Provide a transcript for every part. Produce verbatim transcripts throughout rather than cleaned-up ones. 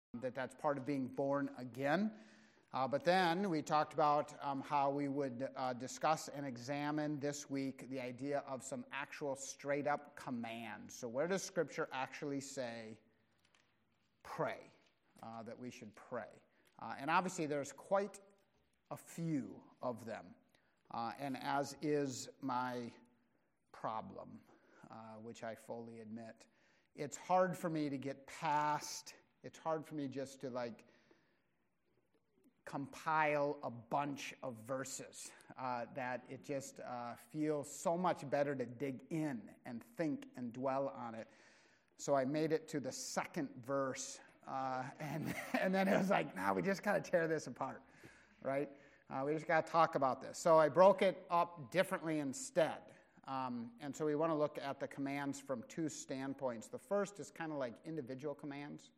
that that's part of being born again. Uh, but then we talked about um, how we would uh, discuss and examine this week the idea of some actual straight-up commands. So where does Scripture actually say pray, uh, that we should pray? Uh, and obviously there's quite a few of them, uh, and as is my problem, uh, which I fully admit, it's hard for me to get past, it's hard for me just to like compile a bunch of verses, uh, that it just uh, feels so much better to dig in and think and dwell on it. So I made it to the second verse, uh, and, and then it was like, nah, we just got to tear this apart, right? Uh, we just got to talk about this. So I broke it up differently instead. Um, and so we want to look at the commands from two standpoints. The first is kind of like individual commands.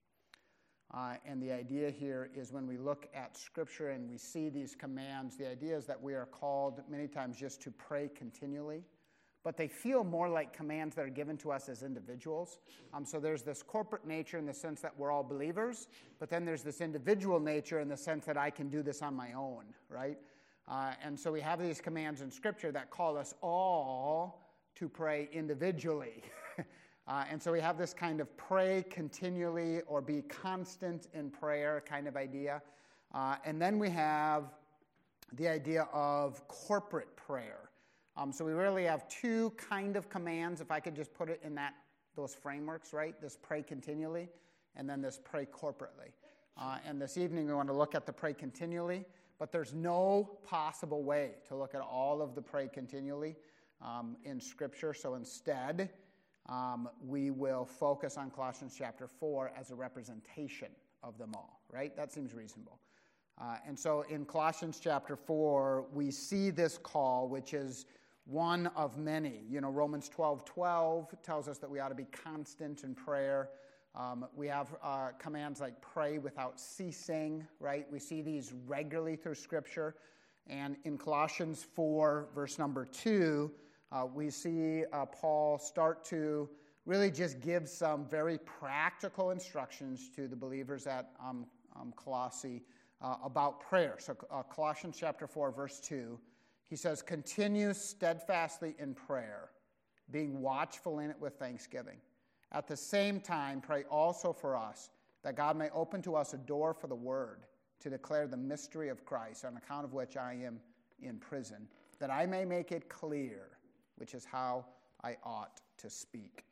Uh, and the idea here is when we look at Scripture and we see these commands, the idea is that we are called many times just to pray continually. But they feel more like commands that are given to us as individuals. Um, so there's this corporate nature in the sense that we're all believers, but then there's this individual nature in the sense that I can do this on my own, right? Uh, and so we have these commands in Scripture that call us all to pray individually. uh, and so we have this kind of pray continually or be constant in prayer kind of idea. Uh, and then we have the idea of corporate prayer. Um, so we really have two kind of commands, if I could just put it in that those frameworks, right? This pray continually, and then this pray corporately. Uh, and this evening we want to look at the pray continually, but there's no possible way to look at all of the pray continually um, in Scripture. So instead, um, we will focus on Colossians chapter four as a representation of them all, right? That seems reasonable. Uh, and so in Colossians chapter four, we see this call, which is one of many. You know, Romans twelve twelve tells us that we ought to be constant in prayer. Um, we have uh, commands like pray without ceasing, right? We see these regularly through Scripture. And in Colossians four, verse number two, uh, we see uh, Paul start to really just give some very practical instructions to the believers at um, um, Colossae uh, about prayer. So uh, Colossians chapter four, verse two, he says, continue steadfastly in prayer, being watchful in it with thanksgiving. At the same time, pray also for us, that God may open to us a door for the word, to declare the mystery of Christ, on account of which I am in prison, that I may make it clear, which is how I ought to speak.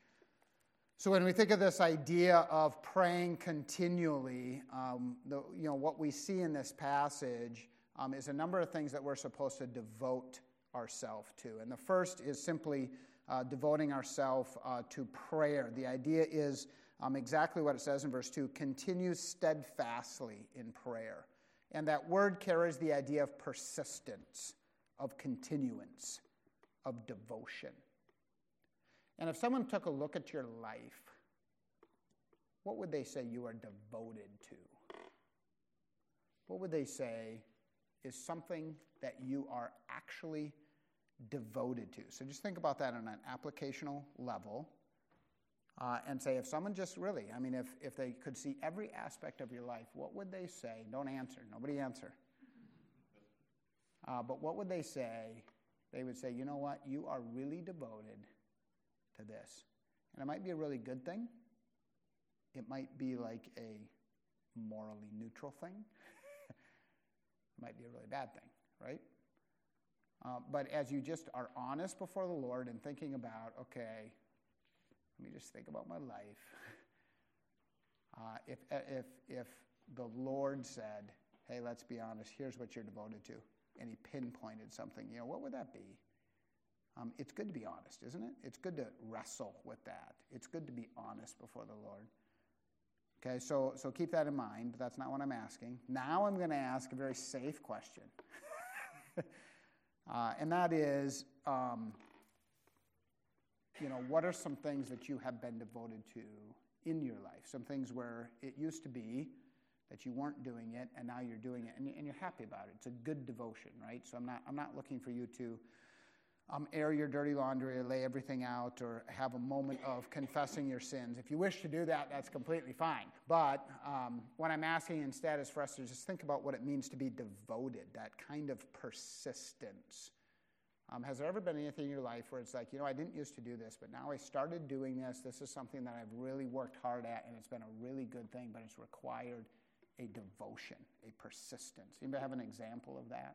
So when we think of this idea of praying continually, um, the, you know, what we see in this passage um, is a number of things that we're supposed to devote ourselves to. And the first is simply uh, devoting ourselves uh, to prayer. The idea is um, exactly what it says in verse two, continue steadfastly in prayer. And that word carries the idea of persistence, of continuance, of devotion. And if someone took a look at your life, what would they say you are devoted to? What would they say is something that you are actually devoted to? So just think about that on an applicational level uh, and say if someone just really, I mean, if, if they could see every aspect of your life, what would they say? Don't answer. Nobody answer. Uh, but what would they say? They would say, you know what? You are really devoted to this. And it might be a really good thing. It might be like a morally neutral thing. It might be a really bad thing, right? Uh, but as you just are honest before the Lord and thinking about, okay, let me just think about my life. Uh, if if if the Lord said, hey, let's be honest, here's what you're devoted to, and he pinpointed something, you know, what would that be? Um, it's good to be honest, isn't it? It's good to wrestle with that. It's good to be honest before the Lord. Okay, so so keep that in mind, but that's not what I'm asking. Now I'm going to ask a very safe question. uh, and that is, um, you know, what are some things that you have been devoted to in your life? Some things where it used to be that you weren't doing it, and now you're doing it, and, and you're happy about it. It's a good devotion, right? So I'm not I'm not looking for you to um, air your dirty laundry or lay everything out or have a moment of confessing your sins. If you wish to do that, that's completely fine. But um, what I'm asking instead is for us to just think about what it means to be devoted, that kind of persistence. Um, has there ever been anything in your life where it's like, you know, I didn't used to do this, but now I started doing this. This is something that I've really worked hard at, and it's been a really good thing, but it's required a devotion, a persistence. Anybody have an example of that?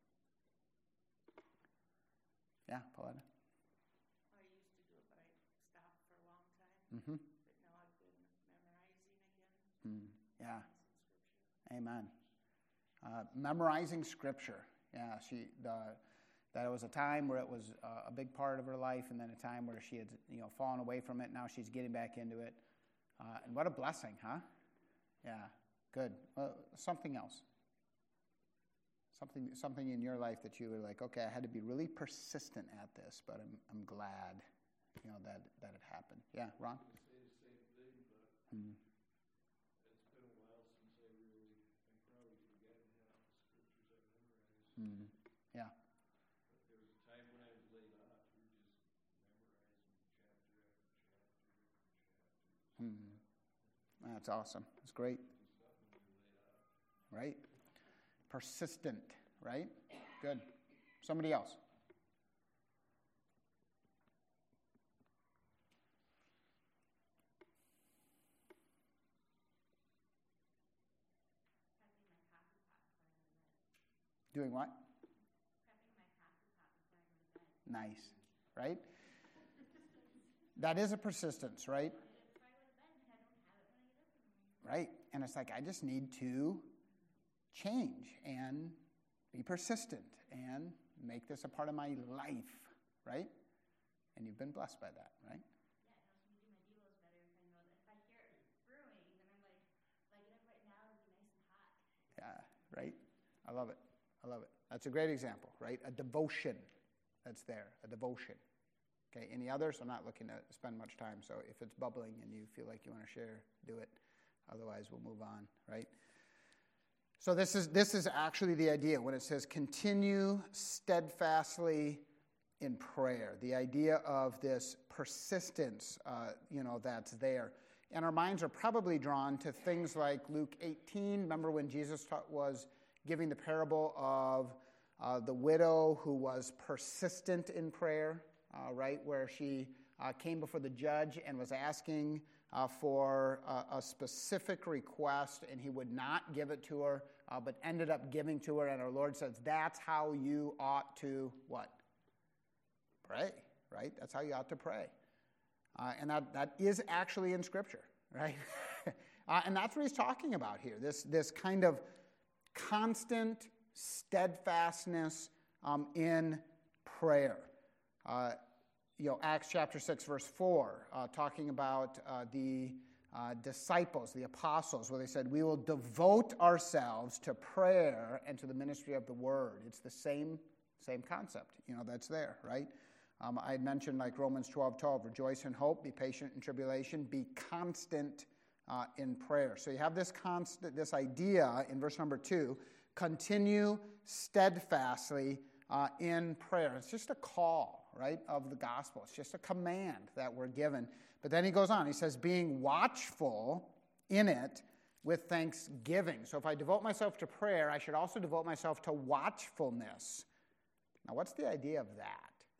Yeah, Pauletta? I used to do it, but I stopped for a long time. Mm-hmm. But now I've been memorizing again. Mm, yeah. Amen. Uh, memorizing Scripture. Yeah, she the that was a time where it was uh, a big part of her life, and then a time where she had you know fallen away from it. Now she's getting back into it, uh, and what a blessing, huh? Yeah, good. Uh, something else. Something, something in your life that you were like, okay, I had to be really persistent at this, but I'm, I'm glad, you know, that that it happened. Yeah, Ron. I say the same thing, but Hmm. it's been a while since I really, I probably forgotten half the scriptures I memorized. Hmm. Yeah. But there was a time when I was laid off, we were just memorizing chapter after chapter after chapter. Hmm. That's awesome. That's great. Right? Persistent, right? Good. Somebody else. Doing what? Nice, right? That is a persistence, right? Right? And it's like, I just need to change and be persistent and make this a part of my life, right? And you've been blessed by that, right? Yeah, right? I love it. I love it. That's a great example, right? A devotion that's there, a devotion. Okay, any others? I'm not looking to spend much time, so if it's bubbling and you feel like you want to share, do it. Otherwise, we'll move on, right? So this is this is actually the idea when it says continue steadfastly in prayer. The idea of this persistence, uh, you know, that's there. And our minds are probably drawn to things like Luke eighteen. Remember when Jesus taught, was giving the parable of uh, the widow who was persistent in prayer, uh, right? Where she uh, came before the judge and was asking uh, for a, a specific request, and he would not give it to her, uh, but ended up giving to her. And our Lord says, that's how you ought to what? Pray, right? That's how you ought to pray. Uh, and that, that is actually in Scripture, right? uh, and that's what he's talking about here, this, this kind of constant steadfastness um, in prayer. Uh, you know, Acts chapter six, verse four, uh, talking about uh, the uh, disciples, the apostles, where they said, we will devote ourselves to prayer and to the ministry of the word. It's the same, same concept, you know, that's there, right? Um, I had mentioned like Romans twelve twelve, rejoice in hope, be patient in tribulation, be constant uh, in prayer. So you have this constant, this idea in verse number two, continue steadfastly uh, in prayer. It's just a call, right, of the gospel. It's just a command that we're given. But then he goes on, he says, being watchful in it with thanksgiving. So if I devote myself to prayer, I should also devote myself to watchfulness. Now, what's the idea of that?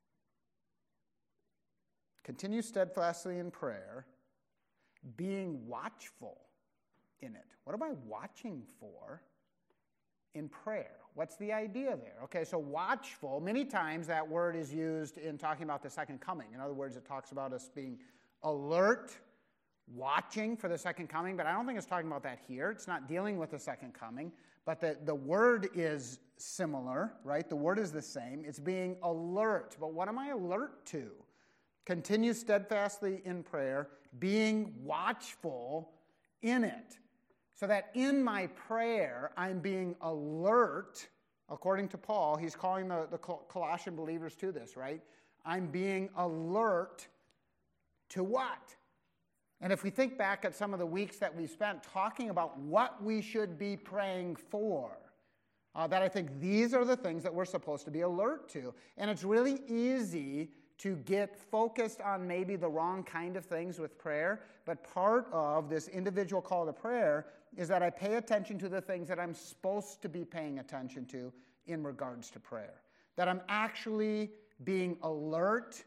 Continue steadfastly in prayer, being watchful in it. What am I watching for in prayer? What's the idea there? Okay, so watchful, many times that word is used in talking about the second coming. In other words, it talks about us being alert, watching for the second coming, but I don't think it's talking about that here. It's not dealing with the second coming, but the, the word is similar, right? The word is the same. It's being alert, but what am I alert to? Continue steadfastly in prayer, being watchful in it. So that in my prayer, I'm being alert, according to Paul. He's calling the, the Colossian believers to this, right? I'm being alert to what? And if we think back at some of the weeks that we spent talking about what we should be praying for, Uh, that I think these are the things that we're supposed to be alert to. And it's really easy to get focused on maybe the wrong kind of things with prayer, but part of this individual call to prayer is that I pay attention to the things that I'm supposed to be paying attention to in regards to prayer. That I'm actually being alert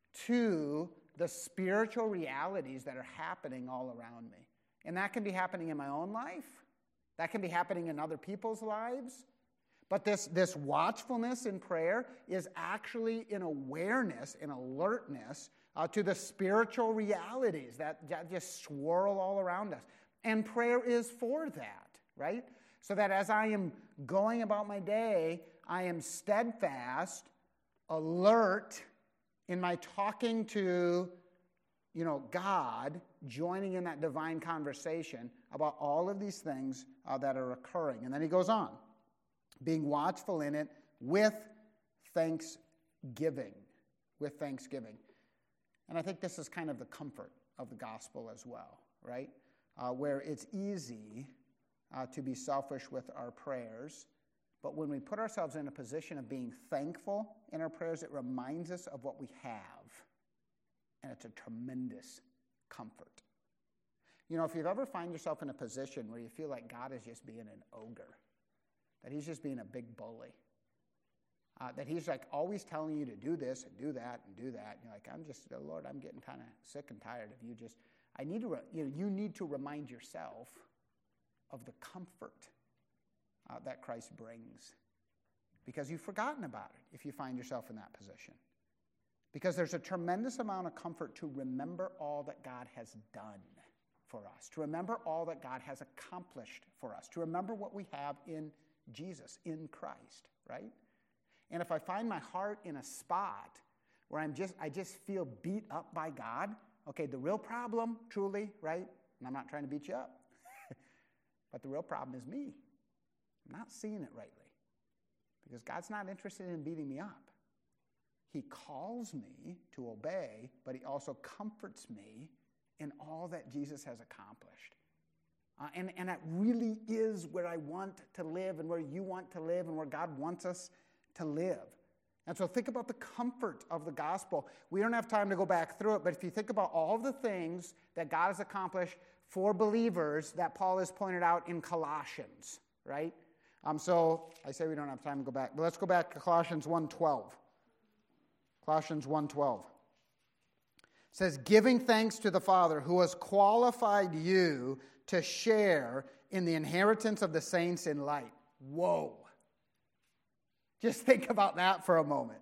to the spiritual realities that are happening all around me. And that can be happening in my own life. That can be happening in other people's lives. But this, this watchfulness in prayer is actually an awareness, an alertness uh, to the spiritual realities that, that just swirl all around us. And prayer is for that, right? So that as I am going about my day, I am steadfast, alert in my talking to, you know, God, joining in that divine conversation about all of these things uh, that are occurring. And then he goes on. Being watchful in it with thanksgiving. With thanksgiving. And I think this is kind of the comfort of the gospel as well, right? Uh, where it's easy uh, to be selfish with our prayers, but when we put ourselves in a position of being thankful in our prayers, it reminds us of what we have. And it's a tremendous comfort. You know, if you've ever find yourself in a position where you feel like God is just being an ogre, that he's just being a big bully. Uh, that he's like always telling you to do this and do that and do that. And you're like, I'm just, oh Lord, I'm getting kind of sick and tired of you just, I need to, re- you know, you need to remind yourself of the comfort uh, that Christ brings. Because you've forgotten about it if you find yourself in that position. Because there's a tremendous amount of comfort to remember all that God has done for us. To remember all that God has accomplished for us. To remember what we have in Jesus, in Christ, right? And if I find my heart in a spot where I'm just, I just feel beat up by God, okay, the real problem, truly, right? And I'm not trying to beat you up, but the real problem is me. I'm not seeing it rightly because God's not interested in beating me up. He calls me to obey, but he also comforts me in all that Jesus has accomplished. Uh, and, and that really is where I want to live and where you want to live and where God wants us to live. And so think about the comfort of the gospel. We don't have time to go back through it, but if you think about all the things that God has accomplished for believers that Paul has pointed out in Colossians, right? Um, so I say we don't have time to go back, but let's go back to Colossians one twelve. Colossians one twelve. It says, giving thanks to the Father who has qualified you to share in the inheritance of the saints in light. Whoa. Just think about that for a moment.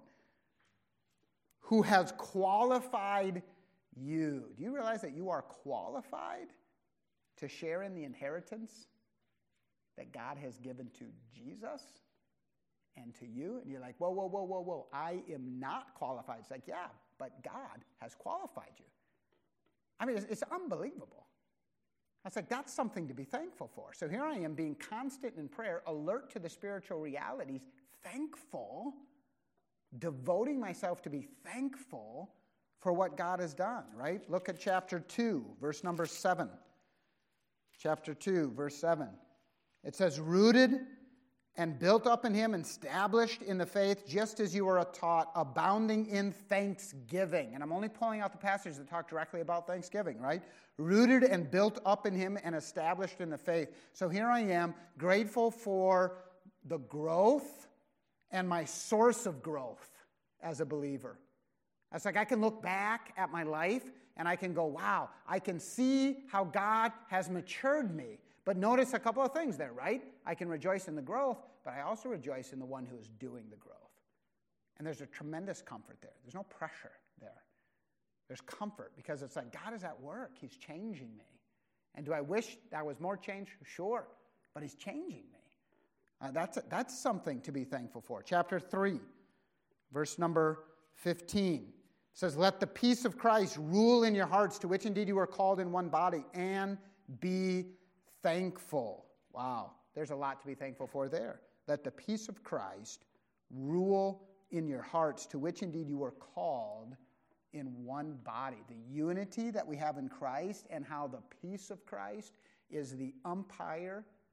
Who has qualified you. Do you realize that you are qualified to share in the inheritance that God has given to Jesus and to you? And you're like, whoa, whoa, whoa, whoa, whoa. I am not qualified. It's like, yeah, but God has qualified you. I mean, it's, it's unbelievable. I was like, that's something to be thankful for. So here I am being constant in prayer, alert to the spiritual realities, thankful, devoting myself to be thankful for what God has done, right? Look at chapter two, verse number seven. Chapter two, verse seven. It says, rooted and built up in him, established in the faith, just as you were taught, abounding in thanksgiving. And I'm only pulling out the passages that talk directly about thanksgiving, right? Rooted and built up in him and established in the faith. So here I am, grateful for the growth and my source of growth as a believer. It's like I can look back at my life and I can go, wow, I can see how God has matured me. But notice a couple of things there, right? I can rejoice in the growth, but I also rejoice in the one who is doing the growth. And there's a tremendous comfort there. There's no pressure there. There's comfort because it's like God is at work. He's changing me. And do I wish there was more change? Sure, but he's changing me. Uh, that's, that's something to be thankful for. Chapter three, verse number fifteen. Says, let the peace of Christ rule in your hearts, to which indeed you are called in one body, and be thankful. Wow, there's a lot to be thankful for there. Let the peace of Christ rule in your hearts, to which indeed you are called in one body. The unity that we have in Christ and how the peace of Christ is the umpire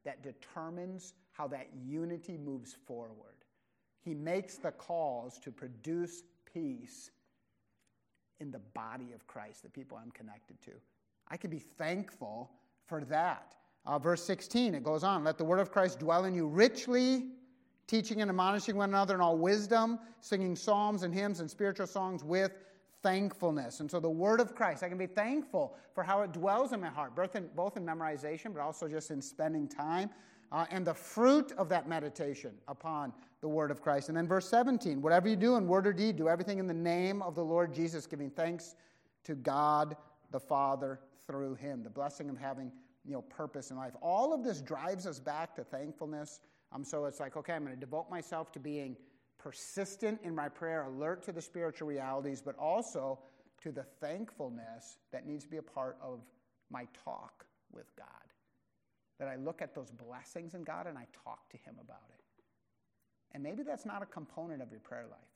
that determines how that unity moves forward. He makes the calls to produce peace in the body of Christ, the people I'm connected to. I can be thankful for that. Uh, verse sixteen, it goes on, let the word of Christ dwell in you richly, teaching and admonishing one another in all wisdom, singing psalms and hymns and spiritual songs with thankfulness. And so the word of Christ, I can be thankful for how it dwells in my heart, both in, both in memorization, but also just in spending time, uh, and the fruit of that meditation upon the word of Christ. And then verse seventeen, whatever you do in word or deed, do everything in the name of the Lord Jesus, giving thanks to God the Father through him. The blessing of having, you know, purpose in life. All of this drives us back to thankfulness. Um, so it's like, okay, I'm going to devote myself to being persistent in my prayer, alert to the spiritual realities, but also to the thankfulness that needs to be a part of my talk with God. That I look at those blessings in God and I talk to him about it. And maybe that's not a component of your prayer life.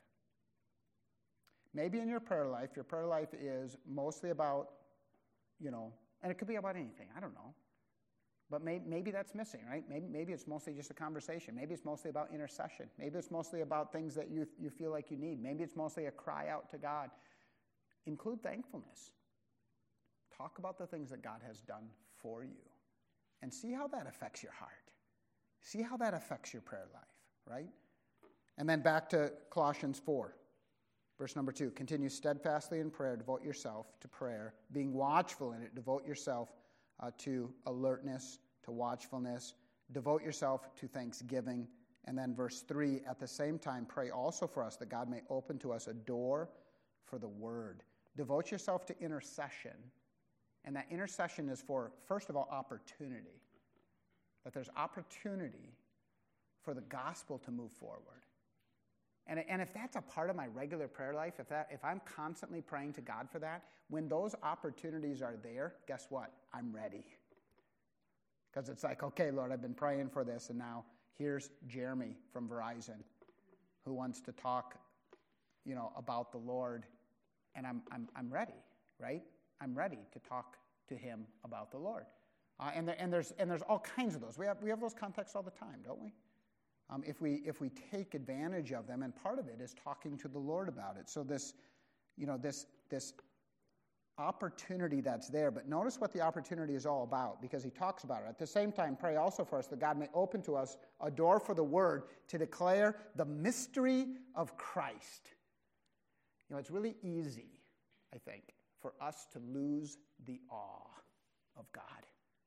Maybe in your prayer life, your prayer life is mostly about, you know, and it could be about anything, I don't know. But maybe, maybe that's missing, right? Maybe, maybe it's mostly just a conversation. Maybe it's mostly about intercession. Maybe it's mostly about things that you, you feel like you need. Maybe it's mostly a cry out to God. Include thankfulness. Talk about the things that God has done for you. And see how that affects your heart. See how that affects your prayer life, right? And then back to Colossians four, verse number two. Continue steadfastly in prayer. Devote yourself to prayer. Being watchful in it, devote yourself Uh, to alertness, to watchfulness. Devote yourself to thanksgiving. And then verse three, at the same time, pray also for us that God may open to us a door for the word. Devote yourself to intercession. And that intercession is for, first of all, opportunity. That there's opportunity for the gospel to move forward. And, and if that's a part of my regular prayer life, if that if I'm constantly praying to God for that, when those opportunities are there, guess what? I'm ready. Because it's like, okay, Lord, I've been praying for this, and now here's Jeremy from Verizon who wants to talk, you know, about the Lord, and I'm I'm I'm ready, right? I'm ready to talk to him about the Lord. Uh, and there, and there's and there's all kinds of those. We have we have those contexts all the time, don't we? Um, if we if we take advantage of them, and part of it is talking to the Lord about it. So this, you know, this this opportunity that's there. But notice what the opportunity is all about, because he talks about it. At the same time, pray also for us that God may open to us a door for the word to declare the mystery of Christ. You know, it's really easy, I think, for us to lose the awe of God,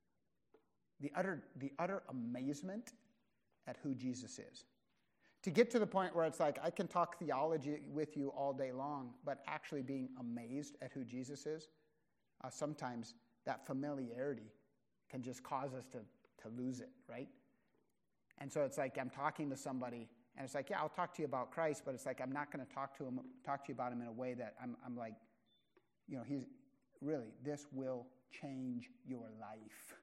the utter the utter amazement at who Jesus is. To get to the point where it's like, I can talk theology with you all day long, but actually being amazed at who Jesus is, uh, sometimes that familiarity can just cause us to, to lose it, right? And so it's like I'm talking to somebody, and it's like, yeah, I'll talk to you about Christ, but it's like I'm not going to talk to him, talk to you about him in a way that I'm, I'm like, you know, he's really, this will change your life.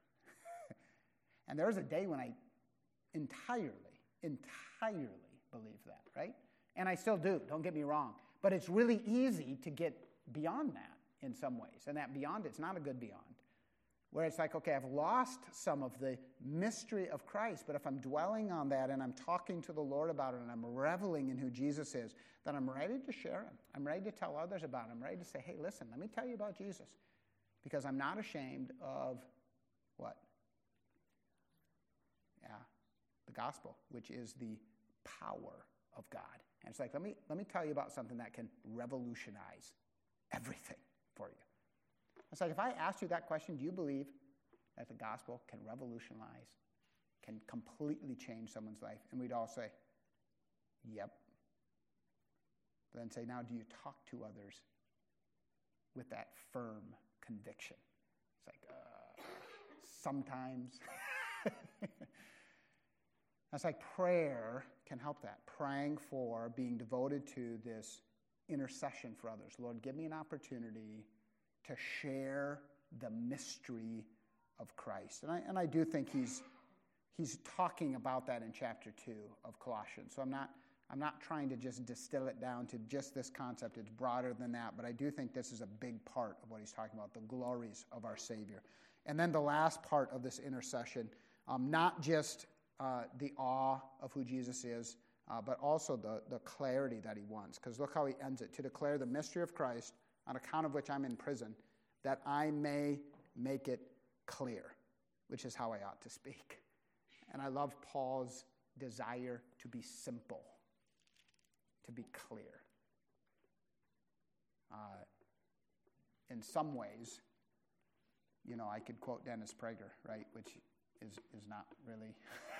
And there was a day when I entirely, entirely believe that, right? And I still do, don't get me wrong. But it's really easy to get beyond that in some ways. And that beyond, it's not a good beyond. Where it's like, okay, I've lost some of the mystery of Christ, but if I'm dwelling on that and I'm talking to the Lord about it and I'm reveling in who Jesus is, then I'm ready to share him. I'm ready to tell others about him. I'm ready to say, hey, listen, let me tell you about Jesus. Because I'm not ashamed of what? Yeah. The gospel, which is the power of God. And it's like, let me let me tell you about something that can revolutionize everything for you. It's like, if I asked you that question, do you believe that the gospel can revolutionize, can completely change someone's life? And we'd all say, yep. But then say, now do you talk to others with that firm conviction? It's like, uh, sometimes. That's like prayer can help that. Praying for, being devoted to this intercession for others. Lord, give me an opportunity to share the mystery of Christ. And I and I do think he's he's talking about that in chapter two of Colossians. So I'm not I'm not trying to just distill it down to just this concept. It's broader than that, but I do think this is a big part of what he's talking about, the glories of our Savior. And then the last part of this intercession Um, not just uh, the awe of who Jesus is, uh, but also the, the clarity that he wants. Because look how he ends it. To declare the mystery of Christ, on account of which I'm in prison, that I may make it clear, which is how I ought to speak. And I love Paul's desire to be simple, to be clear. Uh, in some ways, you know, I could quote Dennis Prager, right, which is, is not really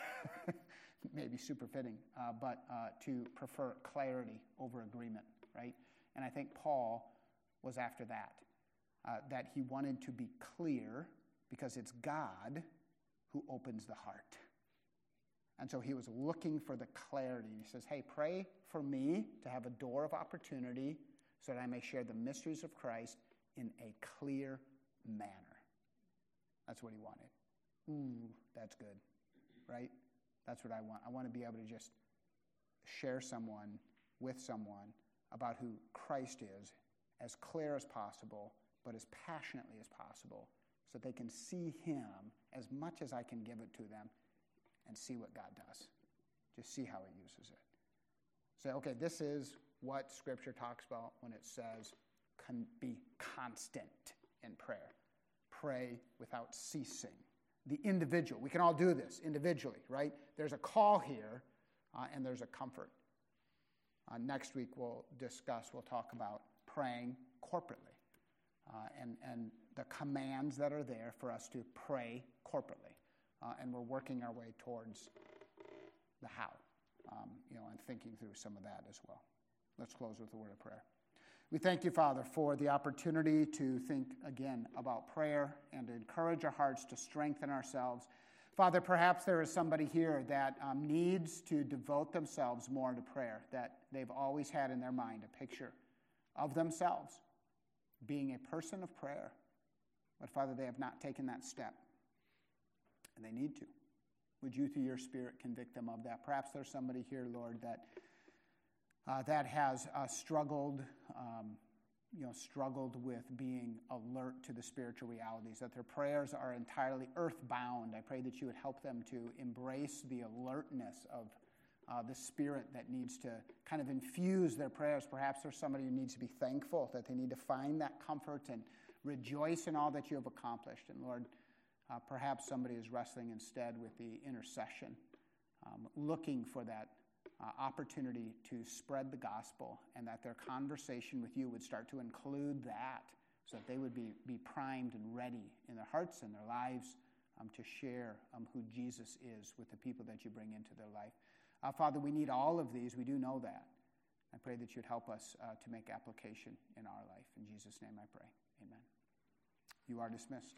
maybe super fitting, uh, but uh, to prefer clarity over agreement, right? And I think Paul was after that, uh, that he wanted to be clear because it's God who opens the heart. And so he was looking for the clarity. He says, hey, pray for me to have a door of opportunity so that I may share the mysteries of Christ in a clear manner. That's what he wanted. Ooh, that's good, right? That's what I want. I want to be able to just share someone with someone about who Christ is as clear as possible, but as passionately as possible, so that they can see him as much as I can give it to them and see what God does. Just see how he uses it. Say, okay, this is what Scripture talks about when it says con- be constant in prayer. Pray without ceasing. The individual. We can all do this individually, right? There's a call here, uh, and there's a comfort. Uh, next week we'll discuss, we'll talk about praying corporately uh, and, and the commands that are there for us to pray corporately. Uh, and we're working our way towards the how, um, you know, and thinking through some of that as well. Let's close with a word of prayer. We thank you, Father, for the opportunity to think again about prayer and to encourage our hearts to strengthen ourselves. Father, perhaps there is somebody here that um, needs to devote themselves more to prayer, that they've always had in their mind a picture of themselves being a person of prayer. But, Father, they have not taken that step, and they need to. Would you, through your Spirit, convict them of that? Perhaps there's somebody here, Lord, that Uh, that has uh, struggled, um, you know, struggled with being alert to the spiritual realities, that their prayers are entirely earthbound. I pray that you would help them to embrace the alertness of uh, the Spirit that needs to kind of infuse their prayers. Perhaps there's somebody who needs to be thankful, that they need to find that comfort and rejoice in all that you have accomplished. And Lord, uh, perhaps somebody is wrestling instead with the intercession, um, looking for that Uh, opportunity to spread the gospel, and that their conversation with you would start to include that, so that they would be, be primed and ready in their hearts and their lives um, to share um, who Jesus is with the people that you bring into their life. Uh, Father, we need all of these. We do know that. I pray that you'd help us uh, to make application in our life. In Jesus' name I pray. Amen. You are dismissed.